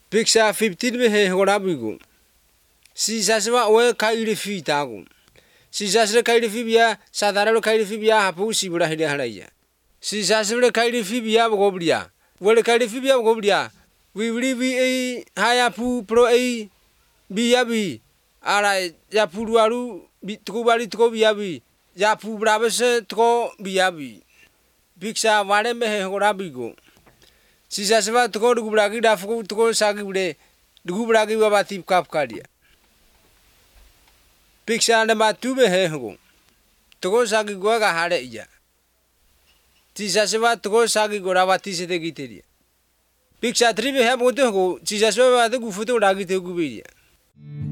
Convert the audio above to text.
Picture 15 be he horabigo. Si saswa we kaili fitago. Si sasre kaili fibia, sadara kaili fibia hapu si bura hide halaya. Si sasre kaili fibia bogobria. Wele kaili fibia bogobria. We will be a higher pu pro a biabi. Ara ya puruaru bitubari to biabi. Ya pu brabese to biabi. Picture one me he horabigo. Si saswa to go to Bragi Dafu to go Sagibde. The Gubragi Babati Kapkadia. Picture number 2 be he go. To go Sagi Goga Hareya. Tisaseva to go Sagi Goravati de Giteria. Picture 3 be have to go. Tisaseva the Gufuto Ragite Gubidia.